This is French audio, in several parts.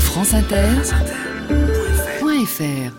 franceinter.fr.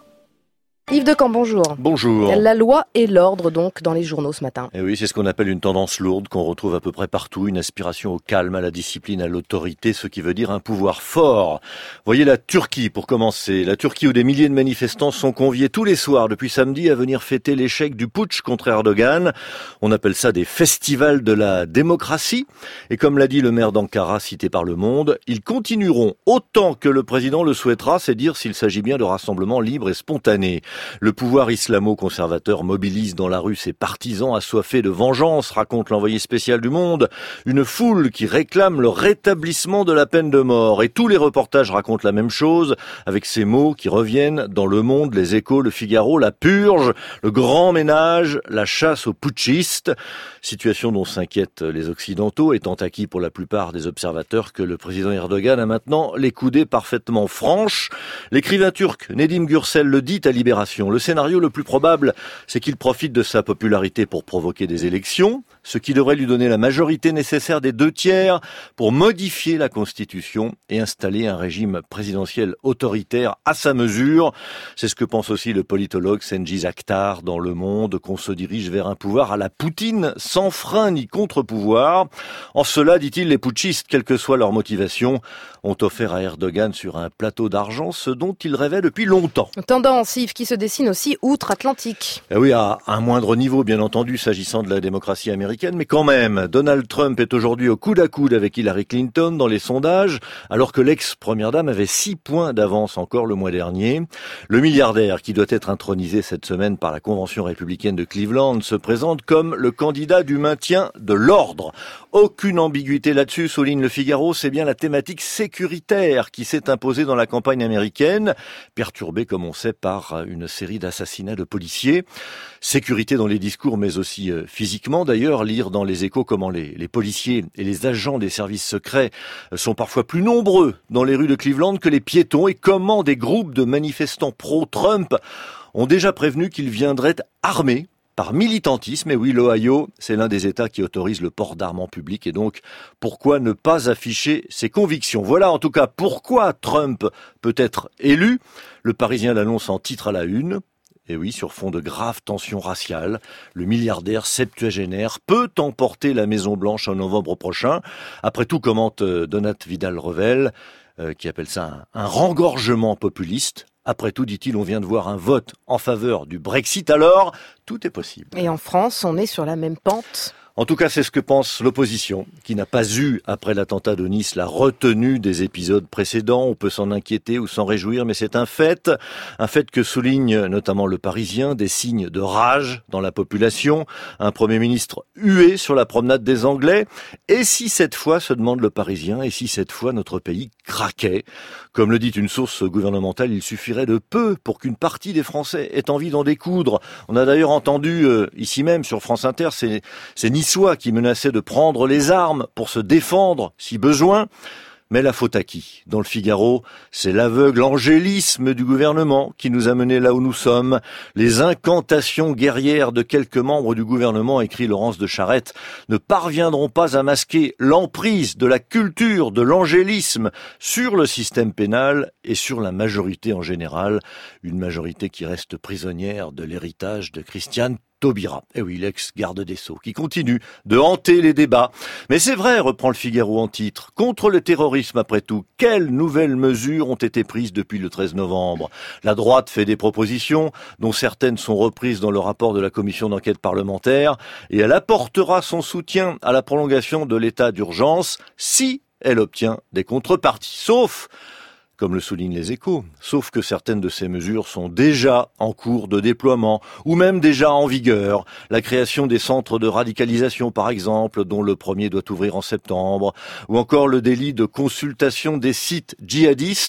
Yves Decamp, bonjour. Bonjour. La loi et l'ordre, donc, dans les journaux ce matin. Et oui, c'est ce qu'on appelle une tendance lourde qu'on retrouve à peu près partout, une aspiration au calme, à la discipline, à l'autorité, ce qui veut dire un pouvoir fort. Voyez la Turquie, pour commencer. La Turquie où des milliers de manifestants sont conviés tous les soirs depuis samedi à venir fêter l'échec du putsch contre Erdogan. On appelle ça des festivals de la démocratie. Et comme l'a dit le maire d'Ankara, cité par Le Monde, ils continueront autant que le président le souhaitera, c'est dire s'il s'agit bien de rassemblements libres et spontanés. Le pouvoir islamo-conservateur mobilise dans la rue ses partisans assoiffés de vengeance, raconte l'envoyé spécial du Monde. Une foule qui réclame le rétablissement de la peine de mort. Et tous les reportages racontent la même chose, avec ces mots qui reviennent dans Le Monde, Les Échos, Le Figaro, la purge, le grand ménage, la chasse aux putschistes. Situation dont s'inquiètent les Occidentaux, étant acquis pour la plupart des observateurs que le président Erdogan a maintenant les coudées parfaitement franches. L'écrivain turc Nedim Gürsel le dit à Libération. Le scénario le plus probable, c'est qu'il profite de sa popularité pour provoquer des élections, ce qui devrait lui donner la majorité nécessaire des 2/3 pour modifier la Constitution et installer un régime présidentiel autoritaire à sa mesure. C'est ce que pense aussi le politologue Cengiz Aktar dans Le Monde, qu'on se dirige vers un pouvoir à la Poutine, sans frein ni contre-pouvoir. En cela, dit-il, les putschistes, quelle que soit leur motivation, ont offert à Erdogan sur un plateau d'argent ce dont il rêvait depuis longtemps. Tendance, Yves, qui se dessine aussi outre-Atlantique. Et oui, à un moindre niveau, bien entendu, s'agissant de la démocratie américaine, mais quand même, Donald Trump est aujourd'hui au coude à coude avec Hillary Clinton dans les sondages, alors que l'ex-première dame avait 6 points d'avance encore le mois dernier. Le milliardaire, qui doit être intronisé cette semaine par la Convention républicaine de Cleveland, se présente comme le candidat du maintien de l'ordre. Aucune ambiguïté là-dessus, souligne Le Figaro, c'est bien la thématique sécuritaire qui s'est imposée dans la campagne américaine, perturbée, comme on sait, par une série d'assassinats de policiers. Sécurité dans les discours, mais aussi physiquement d'ailleurs. Lire dans Les Échos comment les policiers et les agents des services secrets sont parfois plus nombreux dans les rues de Cleveland que les piétons, et comment des groupes de manifestants pro-Trump ont déjà prévenu qu'ils viendraient armés par militantisme. Et oui, l'Ohio, c'est l'un des États qui autorise le port d'armes en public, et donc pourquoi ne pas afficher ses convictions? Voilà en tout cas pourquoi Trump peut être élu. Le Parisien l'annonce en titre à la une. Et oui, sur fond de graves tensions raciales, le milliardaire septuagénaire peut emporter la Maison-Blanche en novembre prochain. Après tout, commente Donat Vidal-Revel, qui appelle ça un rengorgement populiste. Après tout, dit-il, on vient de voir un vote en faveur du Brexit, alors tout est possible. Et en France, on est sur la même pente. En tout cas, c'est ce que pense l'opposition, qui n'a pas eu, après l'attentat de Nice, la retenue des épisodes précédents. On peut s'en inquiéter ou s'en réjouir, mais c'est un fait que souligne notamment Le Parisien, des signes de rage dans la population, un Premier ministre hué sur la promenade des Anglais. Et si cette fois, se demande Le Parisien, et si cette fois notre pays craquait? Comme le dit une source gouvernementale, il suffirait de peu pour qu'une partie des Français ait envie d'en découdre. On a d'ailleurs entendu ici même sur France Inter, c'est Niçois qui menaçaient de prendre les armes pour se défendre si besoin. Mais la faute à qui? Dans Le Figaro, c'est l'aveugle angélisme du gouvernement qui nous a menés là où nous sommes. Les incantations guerrières de quelques membres du gouvernement, écrit Laurence de Charette, ne parviendront pas à masquer l'emprise de la culture de l'angélisme sur le système pénal et sur la majorité en général. Une majorité qui reste prisonnière de l'héritage de Christiane Taubira. Et oui, l'ex-garde des Sceaux, qui continue de hanter les débats. Mais c'est vrai, reprend Le Figaro en titre, contre le terrorisme après tout, quelles nouvelles mesures ont été prises depuis le 13 novembre? La droite fait des propositions, dont certaines sont reprises dans le rapport de la commission d'enquête parlementaire, et elle apportera son soutien à la prolongation de l'état d'urgence si elle obtient des contreparties. Sauf, comme le soulignent Les Échos, sauf que certaines de ces mesures sont déjà en cours de déploiement, ou même déjà en vigueur. La création des centres de radicalisation, par exemple, dont le premier doit ouvrir en septembre, ou encore le délit de consultation des sites djihadistes,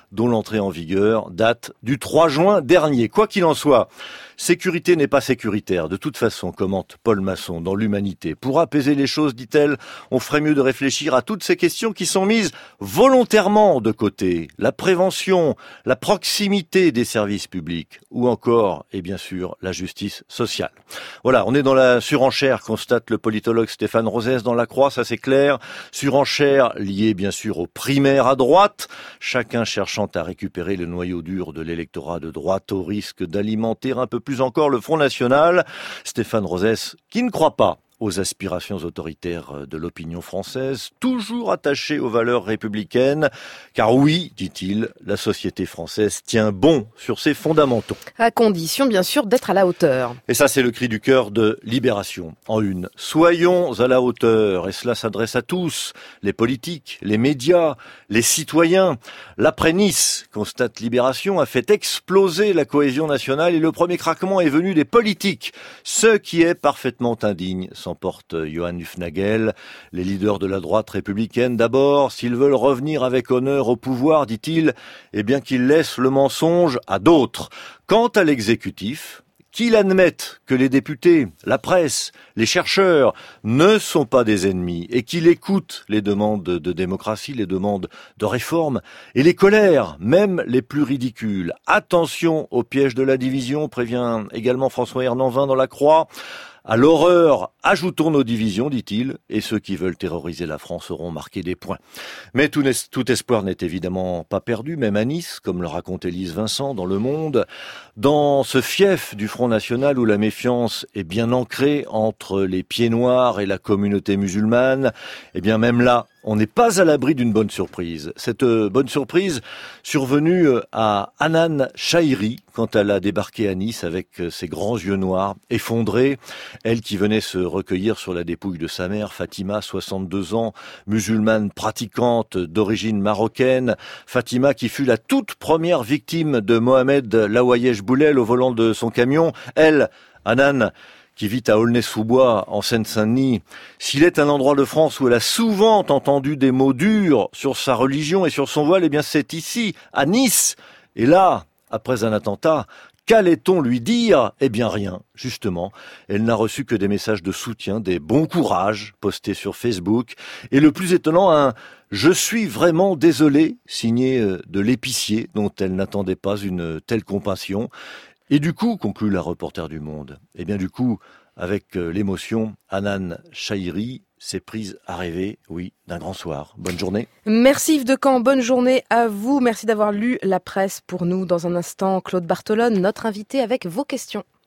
dont l'entrée en vigueur date du 3 juin dernier. Quoi qu'il en soit, sécurité n'est pas sécuritaire. De toute façon, commente Paul Masson dans l'Humanité. Pour apaiser les choses, dit-elle, on ferait mieux de réfléchir à toutes ces questions qui sont mises volontairement de côté. La prévention, la proximité des services publics ou encore, et bien sûr, la justice sociale. Voilà, on est dans la surenchère, constate le politologue Stéphane Rosès dans La Croix, ça c'est clair. Surenchère liée bien sûr aux primaires à droite, chacun cherchant à récupérer le noyau dur de l'électorat de droite au risque d'alimenter un peu plus encore le Front National. Stéphane Rosès, qui ne croit pas aux aspirations autoritaires de l'opinion française, toujours attachée aux valeurs républicaines, car oui, dit-il, la société française tient bon sur ses fondamentaux. À condition, bien sûr, d'être à la hauteur. Et ça, c'est le cri du cœur de Libération, en une. Soyons à la hauteur, et cela s'adresse à tous, les politiques, les médias, les citoyens. L'après-Nice, constate Libération, a fait exploser la cohésion nationale et le premier craquement est venu des politiques, ce qui est parfaitement indigne, s'emporte Johann Hufnagel. Les leaders de la droite républicaine, d'abord, s'ils veulent revenir avec honneur au pouvoir, dit-il, eh bien qu'ils laissent le mensonge à d'autres. Quant à l'exécutif, qu'il admette que les députés, la presse, les chercheurs ne sont pas des ennemis et qu'il écoute les demandes de démocratie, les demandes de réforme et les colères, même les plus ridicules. Attention au piège de la division, prévient également François Hernanvin dans La Croix. À l'horreur, ajoutons nos divisions, dit-il, et ceux qui veulent terroriser la France auront marqué des points. Mais tout espoir n'est évidemment pas perdu, même à Nice, comme le raconte Élise Vincent dans Le Monde. Dans ce fief du Front National où la méfiance est bien ancrée entre les pieds noirs et la communauté musulmane, eh bien même là, on n'est pas à l'abri d'une bonne surprise. Cette bonne surprise survenue à Hanan Chahiri quand elle a débarqué à Nice avec ses grands yeux noirs effondrés. Elle qui venait se recueillir sur la dépouille de sa mère, Fatima, 62 ans, musulmane pratiquante d'origine marocaine. Fatima qui fut la toute première victime de Mohamed Laouayesh Boulel au volant de son camion. Elle, Hanan, qui vit à Aulnay-sous-Bois, en Seine-Saint-Denis, s'il est un endroit de France où elle a souvent entendu des mots durs sur sa religion et sur son voile, eh bien c'est ici, à Nice. Et là, après un attentat, qu'allait-on lui dire ? Eh bien rien, justement. Elle n'a reçu que des messages de soutien, des bons courages postés sur Facebook. Et le plus étonnant, un « Je suis vraiment désolé » signé de l'épicier dont elle n'attendait pas une telle compassion. Et du coup, conclut la reporter du Monde, eh bien du coup, avec l'émotion, Hanan Chahiri s'est prise à rêver, oui, d'un grand soir. Bonne journée. Merci Yves Decamp, bonne journée à vous. Merci d'avoir lu la presse pour nous. Dans un instant, Claude Bartolone, notre invité avec vos questions.